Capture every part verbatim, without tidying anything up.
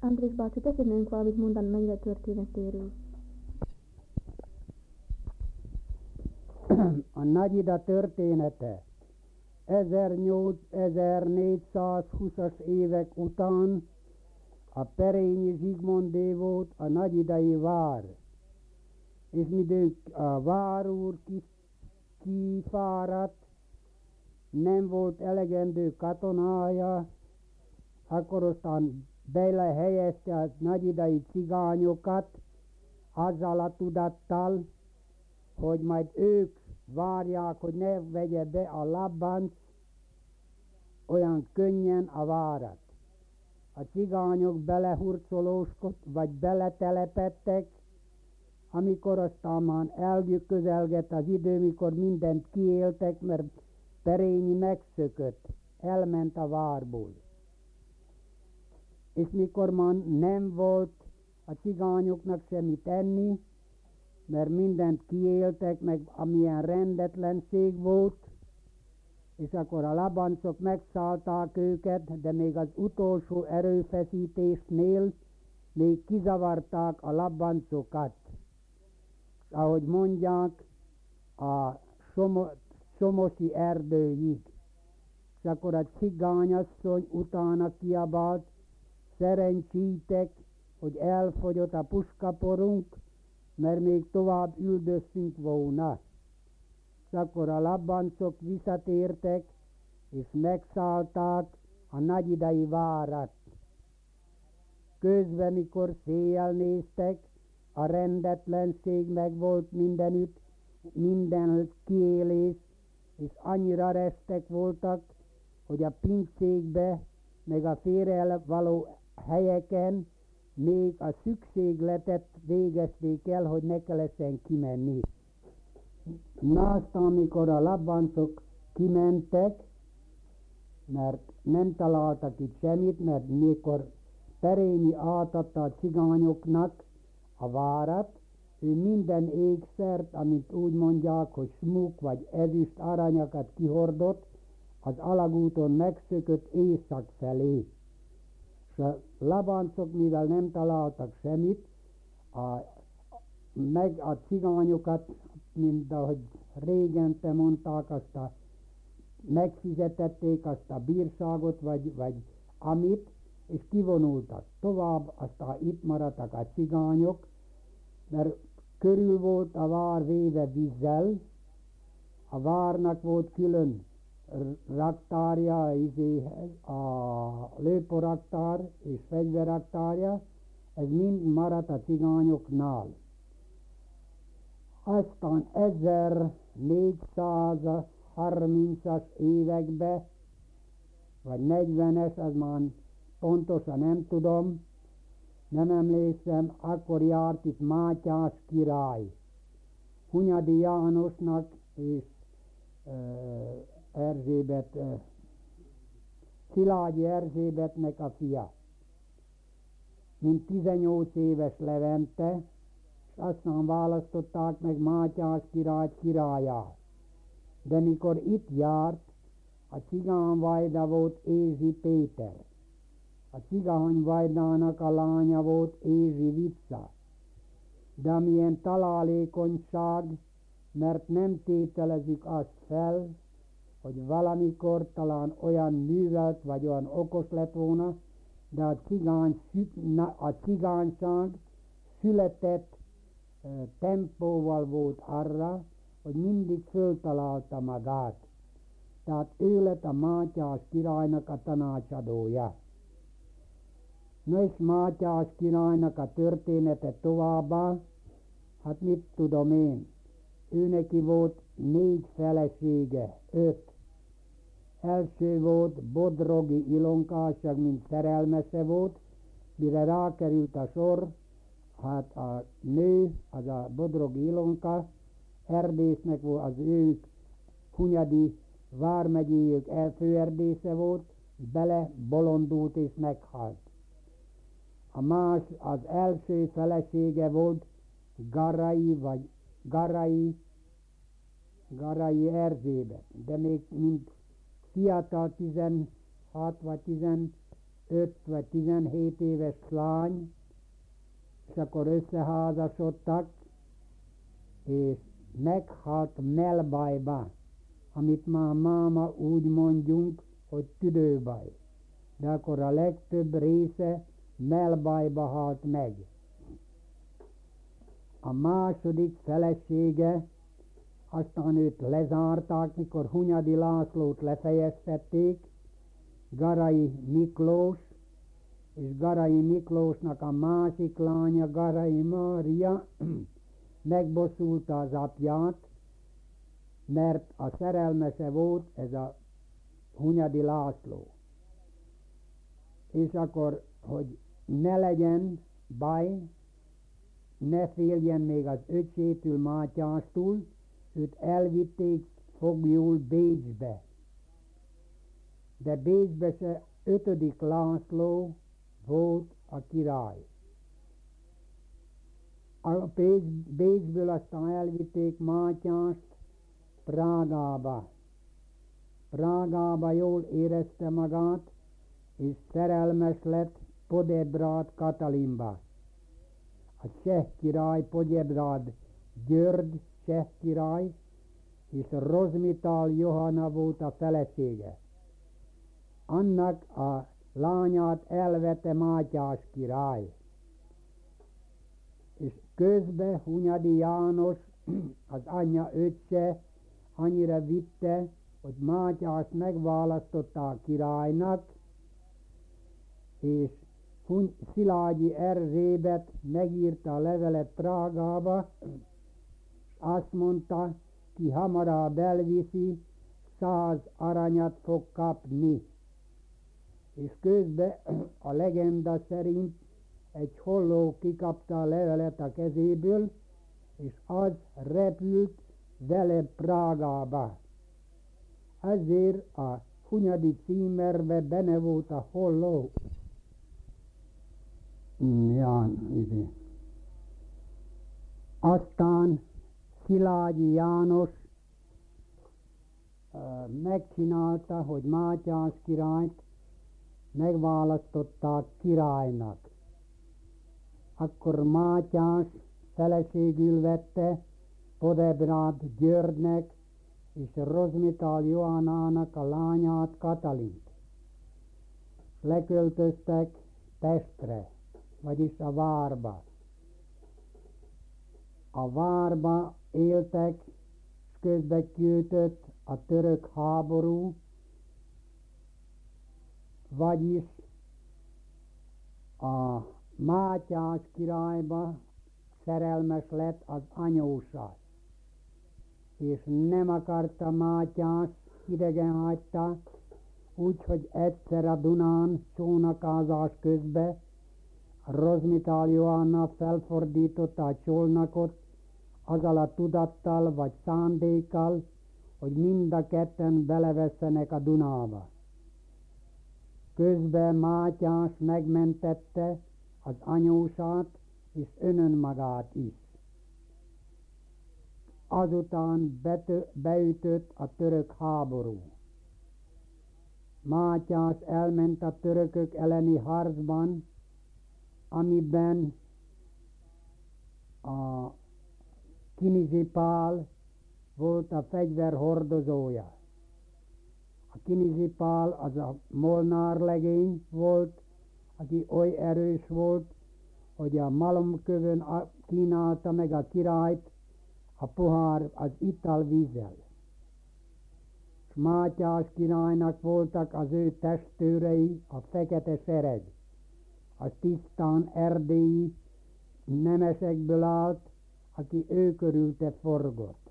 Andris bácsi, beszélnénk valamit Mondan mennyire történetéről. A Nagyida története ezernégyszázhúszas évek után a Perényi Zsigmonddé volt a nagyidai vár, és midőn a várúr kifáradt, nem volt elegendő katonája, akkor aztán belehelyezte a nagyidai cigányokat azzal a tudattal, hogy majd ők várják, hogy ne vegye be a Labbanc olyan könnyen a várat. A cigányok belehurcolóskodtak, vagy beletelepettek, amikor aztán már elközelgett az idő, mikor mindent kiéltek, mert Perényi megszökött, elment a várból. És mikor már nem volt a cigányoknak semmit enni, mert mindent kiéltek, meg amilyen rendetlenség volt, és akkor a labancok megszállták őket, de még az utolsó erőfeszítésnél még kizavarták a labancokat. Ahogy mondják, a somo, somosi erdőig. És akkor a cigányasszony utána kiabált, szerencsítek, hogy elfogyott a puskaporunk, mert még tovább üldöztünk volna. És akkor a labancok visszatértek, és megszállták a nagyidai várat. Közben, mikor széjjel néztek, a rendetlenség megvolt mindenütt, mindenhol kiélés, és annyira restek voltak, hogy a pincékbe, meg a félrevaló helyeken még a szükségletet végezték el, hogy ne kellesen kimenni. Na aztán, amikor a labancok kimentek, mert nem találtak itt semmit, mert mikor Perényi átadta a cigányoknak a várat, ő minden ékszert, amit úgy mondják, hogy smuk vagy ezüst aranyakat kihordott, az alagúton megszökött észak felé. És a labancok, mivel nem találtak semmit, a, meg a cigányokat, mint ahogy régen te mondták, azt a, megfizetették azt a bírságot, vagy, vagy amit, és kivonultak. Tovább aztán itt maradtak a cigányok, mert körül volt a vár véve vízzel, a várnak volt külön raktárja, a lőporaktár és fegyverraktárja, ez mind maradt a cigányoknál. Aztán ezernégyszázharmincas években, vagy negyvenes, az már pontosan nem tudom, nem emlékszem, akkor járt itt Mátyás király, Hunyadi Jánosnak és uh, Erzsébet, uh, Szilágyi Erzsébetnek a fia, mint tizennyolc éves Levente, és aztán választották meg Mátyás királyt királyá. De mikor itt járt, a cigányvajda volt Ézsi Péter. A cigányvajdának a lánya volt Ézsi Vica. De amilyen találékonyság, mert nem tételezik azt fel, hogy valamikor talán olyan művelt vagy olyan okos lett volna, de a, cigány, a cigányság született e, tempóval volt arra, hogy mindig föltalálta magát. Tehát ő lett a Mátyás királynak a tanácsadója. Na és Mátyás királynak a története továbbá, hát mit tudom én, ő neki volt négy felesége, öt. Első volt Bodrogi Ilonkásság, mint szerelmese volt, mire rákerült a sor, hát a nő, az a Bodrogi Ilonka, erdésznek volt, az ő Hunyadi vármegyéjük főerdésze volt, bele bolondult és meghalt. A más, az első felesége volt Garai, vagy Garai, Garai Erzsébet, de még mint fiatal tizenhat vagy tizenhat öt vagy tizenhét éves lány, és akkor összeházasodtak, és meghalt melbajba, amit már máma úgy mondjunk, hogy tüdőbaj. De akkor a legtöbb része melbajba halt meg. A második felesége, aztán őt lezárták, mikor Hunyadi Lászlót lefejeztették, Garai Miklós, és Garai Miklósnak a másik lánya, Garai Mária megbosszulta az apját, mert a szerelmese volt ez a Hunyadi László. És akkor, hogy ne legyen baj, ne féljen még az öcsétől, Mátyástól, őt elvitték foglyul Bécsbe. De Bécsbe se ötödik László volt a király. A Bécs, Bécsből aztán elvitték Mátyást Prágába. Prágába jól érezte magát, és szerelmes lett Podebrád Katalinba. A cseh király, Podebrád György cseh király, és Rozmitál Johanna volt a felesége. Annak a lányát elvette Mátyás király. És közben Hunyadi János, az anyja öccse, annyira vitte, hogy Mátyást megválasztották királynak, és Szilágyi Erzsébet megírta a levelet Prágába, és azt mondta, ki hamarabb elviszi, száz aranyat fog kapni. És közben a legenda szerint egy holló kikapta a levelet a kezéből, és az repült vele Prágába. Ezért a Hunyadi címerbe benne volt a holló. Ja, ide. Aztán Szilágyi János uh, megcsinálta, hogy Mátyás királyt megválasztották királynak. Akkor Mátyás feleségül vette Podebrád Györgynek és Rozmitál Johannának a lányát, Katalint. Leköltöztek Pestre, vagyis a várba. A várba éltek, és közben kiütött a török háború, vagyis a Mátyás királyba szerelmes lett az anyósa, és nem akarta Mátyás, idegen hagyta, úgyhogy egyszer a Dunán csónakázás közben Rozmitál Johanna felfordította a csónakot azzal a tudattal vagy szándékkal, hogy mind a ketten belevesszenek a Dunába. Közben Mátyás megmentette az anyósát és önmagát is. Azután betö, beütött a török háború. Mátyás elment a törökök elleni harcban, amiben a Kinizsi Pál volt a fegyverhordozója. A Kinizsi Pál az a Molnár legény volt, aki oly erős volt, hogy a malomkövön kínálta meg a királyt a pohár az italvízzel. És Mátyás királynak voltak az ő testőrei, a fekete sereg. Az tisztán erdélyi nemesekből állt, aki ő körülte forgott.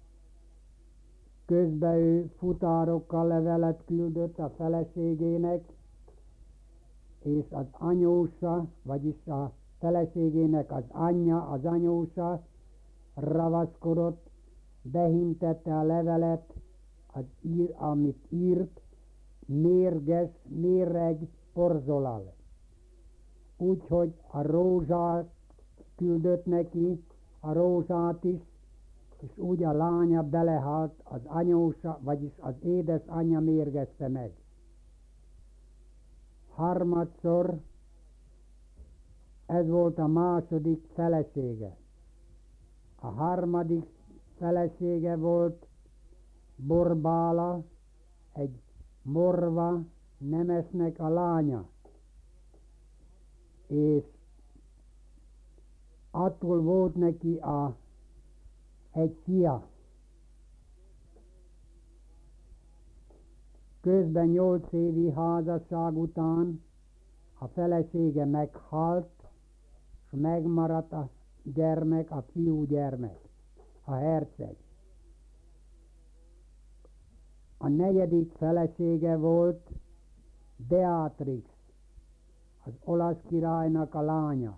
Közben ő futárokkal levelet küldött a feleségének, és az anyósa, vagyis a feleségének az anyja, az anyósa ravaszkodott, behintette a levelet, az ír, amit írt, mérges, méreg porzolal. Úgyhogy a rózsát küldött neki, a rózsát is, és úgy a lánya belehalt, az anyósa, vagyis az édesanyja mérgezte meg. harmadszor ez volt a második felesége. A harmadik felesége volt Borbála, egy morva nemesnek a lánya. És attól volt neki a, egy fia. Közben nyolc évi házasság után a felesége meghalt, és megmaradt a gyermek, a fiú gyermek, a herceg. A negyedik felesége volt Beatrix, az olasz királynak a lánya.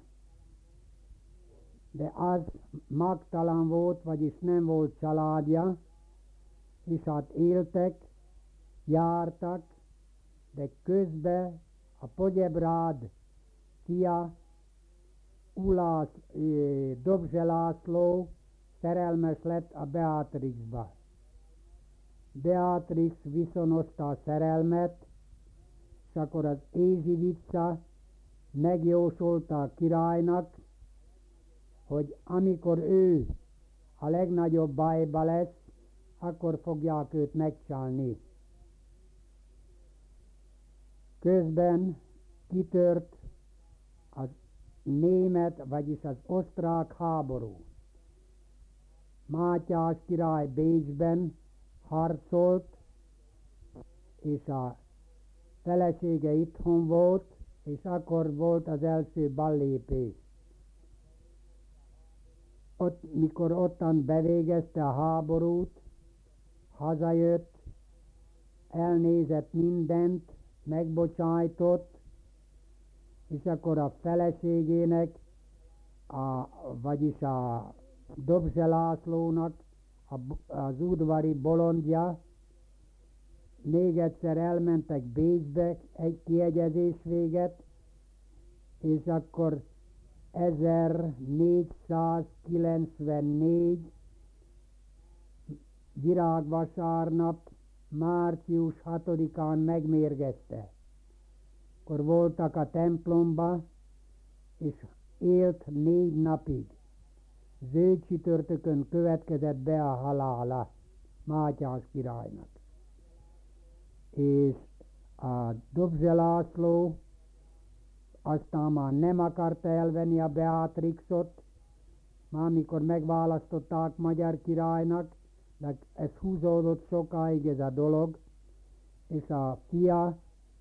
De az magtalan volt, vagyis nem volt családja, és hát éltek, jártak, de közben a Pogyebrád fia, Ulász, Dobzse László szerelmes lett a Beatrixba. Beatrix viszonozta a szerelmet, és akkor az Ézsivicza megjósolta a királynak, hogy amikor ő a legnagyobb bajba lesz, akkor fogják őt megcsalni. Közben kitört az német, vagyis az osztrák háború. Mátyás király Bécsben harcolt, és a felesége itthon volt, és akkor volt az első ballépés. Ott, mikor ottan bevégezte a háborút, hazajött, elnézett mindent, megbocsájtott, és akkor a feleségének, a, vagyis a Dobzse Lászlónak a, az udvari bolondja, még egyszer elmentek Bécsbe egy kiegyezés véget, és akkor ezernégyszázkilencvennégy virágvasárnap március hatodikán megmérgezte. Akkor voltak a templomba, és élt négy napig. Zöld csütörtökön következett be a halála Mátyás királynak. És a Dobzse László aztán már nem akarta elvenni a Beatrixot, már mikor megválasztották magyar királynak, de ez húzódott sokáig ez a dolog, és a fia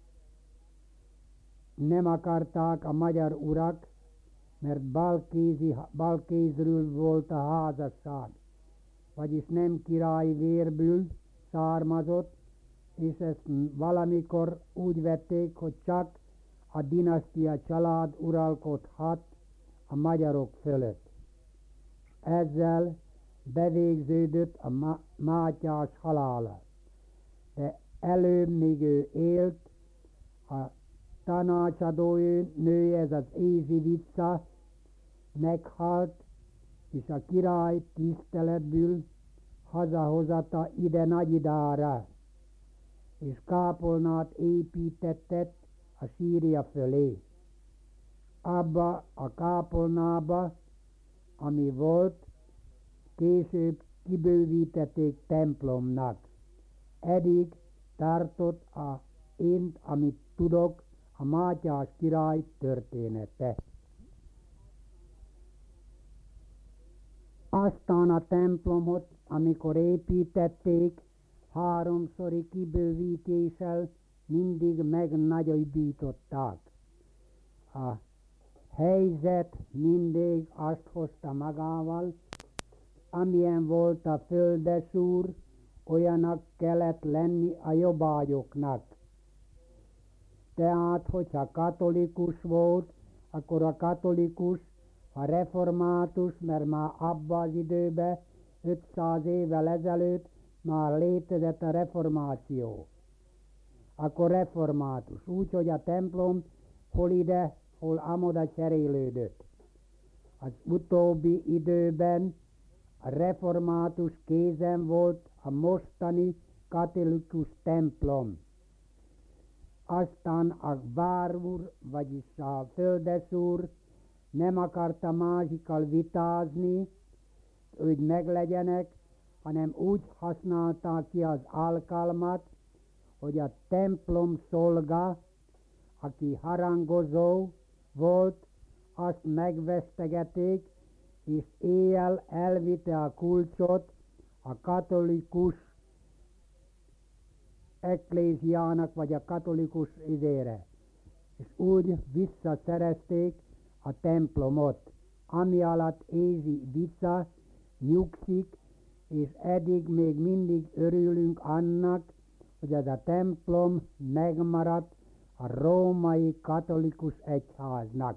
nem akarták a magyar urak, mert Balkézi, Balkézről volt a házasság, vagyis nem királyi vérből származott, és ezt valamikor úgy vették, hogy csak a dinasztia család uralkodhat a magyarok fölött. Ezzel bevégződött a Mátyás halála. De előbb, míg ő élt, a tanácsadó nője, ez az Ézsivicza meghalt, és a király tiszteletből hazahozata ide Nagyidára, és kápolnát építettet a sírja fölé. Abba a kápolnába, ami volt, később kibővítették templomnak. Eddig tartott a én, amit tudok, a Mátyás király története. Aztán a templomot, amikor építették, háromszori kibővítéssel mindig megnagyobbították. A helyzet mindig azt hozta magával, amilyen volt a földesúr, olyanak kellett lenni a jobbágyoknak. Tehát, hogyha katolikus volt, akkor a katolikus, a református, mert már abban az időben, ötszáz évvel ezelőtt már létezett a reformáció. Akkor református. Úgy, hogy a templom hol ide, hol amoda cserélődött. Az utóbbi időben a református kézen volt a mostani katolikus templom. aztán a várúr, vagyis a földesúr nem akarta másikkal vitázni, hogy meglegyenek, hanem úgy használták ki az alkalmat, hogy a templom szolga, aki harangozó volt, azt megvesztegették, és éjjel elvitte a kulcsot a katolikus ekklésiának, vagy a katolikus izére. És úgy visszaszerezték a templomot, ami alatt Ézsi vissza nyugszik, és eddig még mindig örülünk annak, hogy ez a templom megmaradt a római katolikus egyháznak.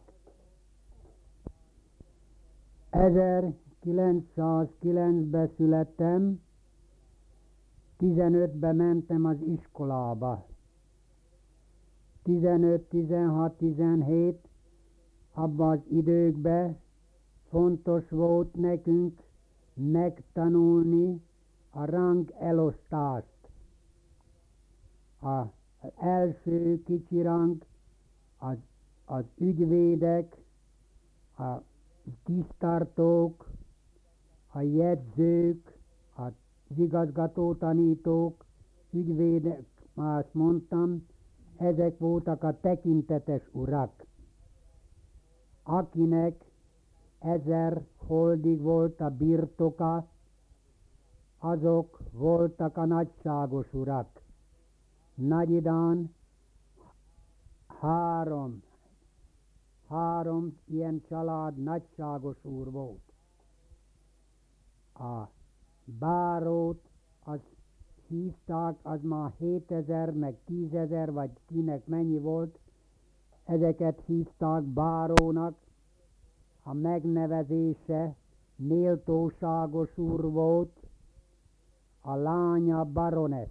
ezerkilencszázkilencben születtem, tizenötben mentem az iskolába. tizenöt, tizenhat, tizenhét abban az időkben fontos volt nekünk megtanulni a rang elosztást. Az első kicsi rang az, az ügyvédek, a tisztartók, a jegyzők, az igazgató tanítók, ügyvédek, már azt mondtam, ezek voltak a tekintetes urak, akinek ezer holdig volt a birtoka, azok voltak a nagyságos urak. Nagyidán három, három ilyen család nagyságos úr volt. A bárót, az hívták, az már hétezer, meg tízezer, vagy kinek mennyi volt, ezeket hívták bárónak. A megnevezése méltóságos úr volt, a lánya baronesz.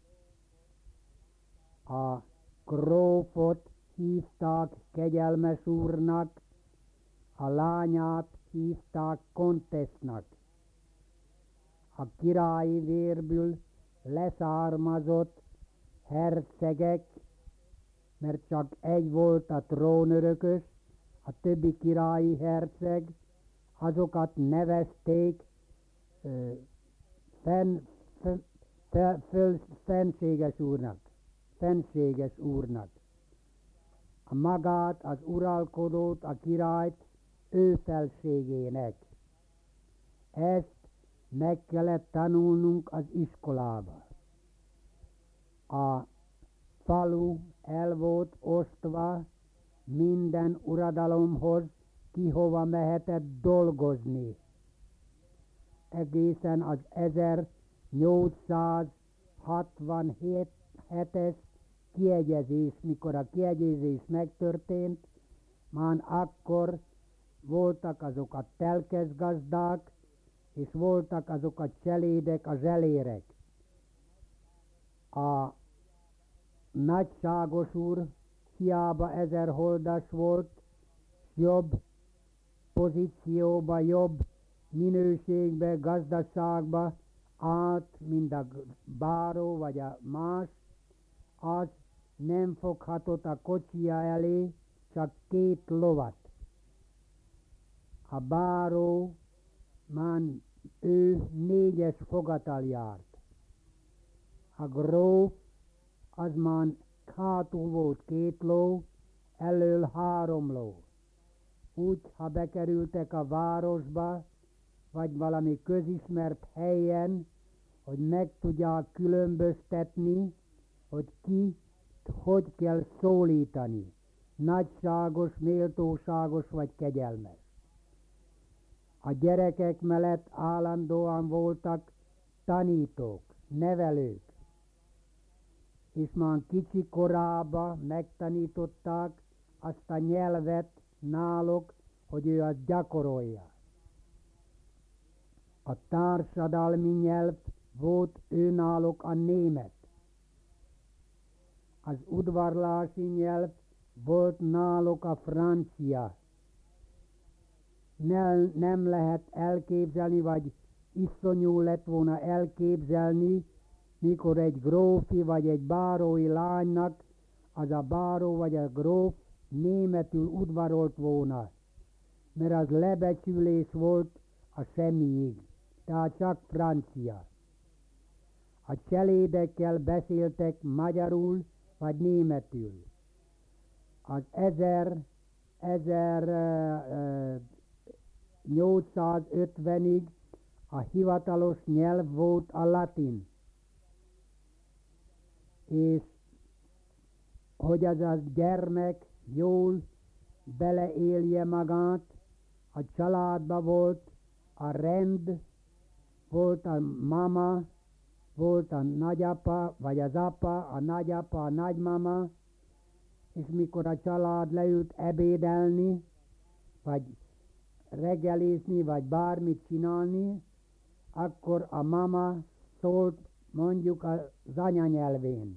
A grófot hívták kegyelmes úrnak, a lányát hívták kontesznak. A királyi vérből leszármazott hercegek, mert csak egy volt a trónörökös, a többi királyi herceg, azokat nevezték ö, fenn, fenn, fenn, fennséges úrnak. Fennséges úrnak. A magát, az uralkodót, a királyt ő felségének. Ezt meg kellett tanulnunk az iskolába. A falu el volt osztva minden uradalomhoz, ki hova mehetett dolgozni. Egészen az ezernyolcszázhatvanhetes kiegyezés, mikor a kiegyezés megtörtént, már akkor voltak azok a telkeszgazdák, és voltak azok a cselédek, a zselérek. A nagyságos úr hiába ezerholdas volt, jobb pozícióba, jobb minőségbe, gazdaságba állt, mint a báró vagy a más, az nem foghatott a kocsija elé, csak két lovat. A báró már ő négyes fogattal járt. A gróf az már hátul volt két ló, elől három ló. Úgy, ha bekerültek a városba, vagy valami közismert helyen, hogy meg tudják különböztetni, hogy ki, hogy kell szólítani. Nagyságos, méltóságos vagy kegyelmes. A gyerekek mellett állandóan voltak tanítók, nevelők, és már kicsi korában megtanították azt a nyelvet náluk, hogy ő azt gyakorolja. A társadalmi nyelv volt ő náluk a német. Az udvarlási nyelv volt náluk a francia. Nem, nem lehet elképzelni, vagy iszonyú lett volna elképzelni, mikor egy grófi vagy egy bárói lánynak az a báró vagy a gróf németül udvarolt volna, mert az lebecsülés volt a semmiig, tehát csak francia. A cselédekkel beszéltek magyarul vagy németül. Az ezer, ezernyolcszázötvenig a hivatalos nyelv volt a latin. És hogy az a gyermek jól beleélje magát, a családba volt a rend, volt a mama, volt a nagyapa, vagy az apa, a nagyapa, a nagymama, és mikor a család leült ebédelni, vagy reggelizni, vagy bármit csinálni, akkor a mama szólt mondjuk az anyanyelvén.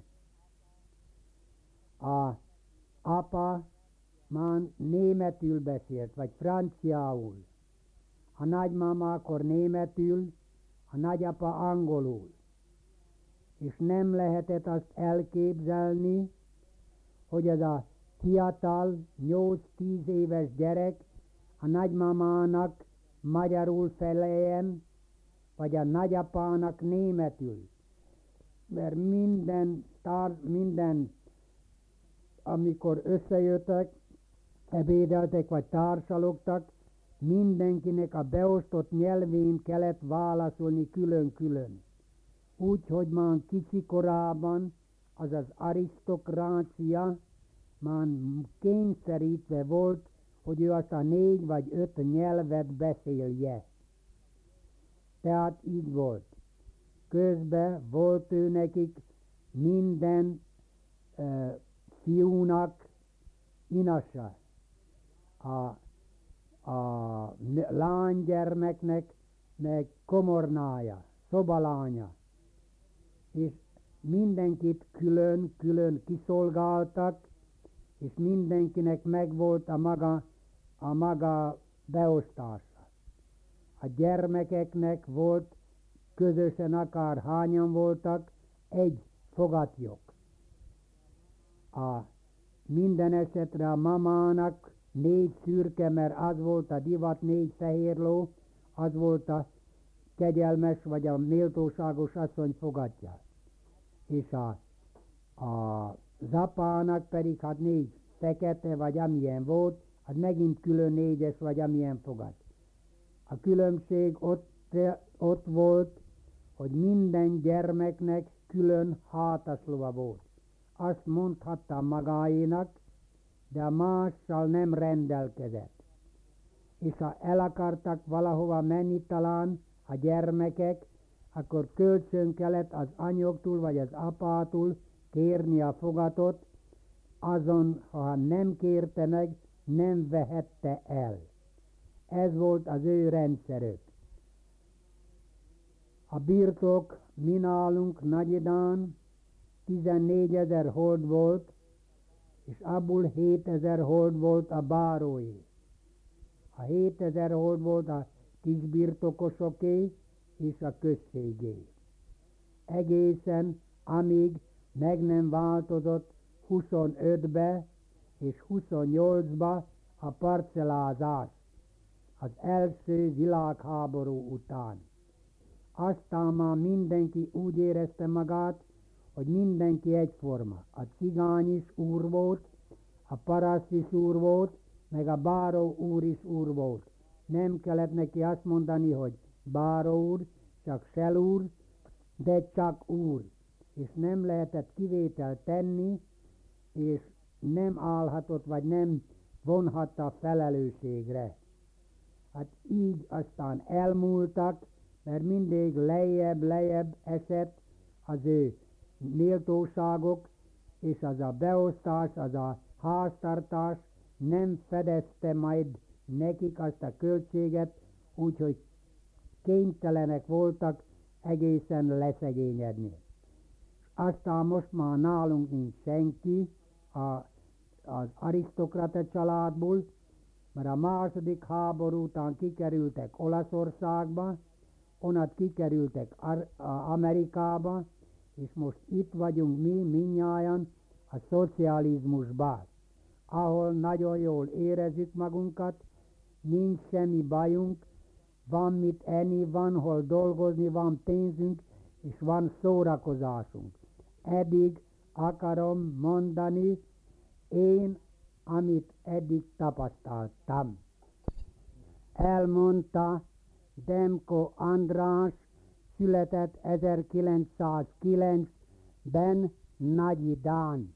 A apa már németül beszélt, vagy franciául. A nagymama akkor németül, a nagyapa angolul. És nem lehetett azt elképzelni, hogy ez a fiatal, nyolc-tíz éves gyerek a nagymamának magyarul feleljen, vagy a nagyapának németül. Mert minden, tár, minden amikor összejöttek, ebédeltek vagy társalogtak, mindenkinek a beosztott nyelvén kellett válaszolni külön-külön. Úgy, hogy már kicsi korában az az arisztokrácia már kényszerítve volt, hogy ő azt a négy vagy öt nyelvet beszélje. Tehát így volt. Közben volt ő nekik minden uh, fiúnak inasa. A, a lánygyermeknek meg komornája, szobalánya. És mindenkit külön-külön kiszolgáltak, és mindenkinek megvolt a maga, a maga beosztása. A gyermekeknek volt közösen akár hányan voltak, egy fogatlyok. A minden esetre a mamának négy szürke, mert az volt a divat, négy fehér ló, az volt a kegyelmes vagy a méltóságos asszony fogatja. És a, a zapának pedig hát négy fekete, vagy amilyen volt, az megint külön négyes, vagy amilyen fogat. A különbség ott, ott volt, hogy minden gyermeknek külön hátaslova volt. Azt mondhatta magáénak, de a mással nem rendelkezett. És ha el akartak valahova menni talán a gyermekek, akkor kölcsön kellett az anyjoktól vagy az apától kérni a fogatot, azon, ha nem kérte meg, nem vehette el. Ez volt az ő rendszerük. A birtok mi nálunk Nagyidán tizennégyezer hold volt, és abból hétezer hold volt a bárói. A hétezer hold volt a kisbirtokosoké és a községé. Egészen amíg meg nem változott huszonötbe és huszonnyolcba a parcellázás az első világháború után. Aztán már mindenki úgy érezte magát, hogy mindenki egyforma. A cigány is úr volt, a paraszt is úr volt, meg a báró úr is úr volt. Nem kellett neki azt mondani, hogy báró úr, csak sel úr, de csak úr. És nem lehetett kivételt tenni, és nem állhatott, vagy nem vonhatta a felelősségre. Hát így aztán elmúltak, mert mindig lejjebb-lejjebb esett az ő méltóságok, és az a beosztás, az a háztartás nem fedezte majd nekik azt a költséget, úgyhogy kénytelenek voltak egészen leszegényedni. Aztán most már nálunk nincs senki a, az arisztokrata családból, mert a második háború után kikerültek Olaszországba, onnan kikerültek Ar- Amerikába, és most itt vagyunk mi, mindnyájan, a a szocializmusba, ahol nagyon jól érezzük magunkat, nincs semmi bajunk, van mit enni, van hol dolgozni, van pénzünk, és van szórakozásunk. Eddig akarom mondani én, amit eddig tapasztaltam. Elmondta Demko András, született ezerkilencszázkilencben Nagyidán.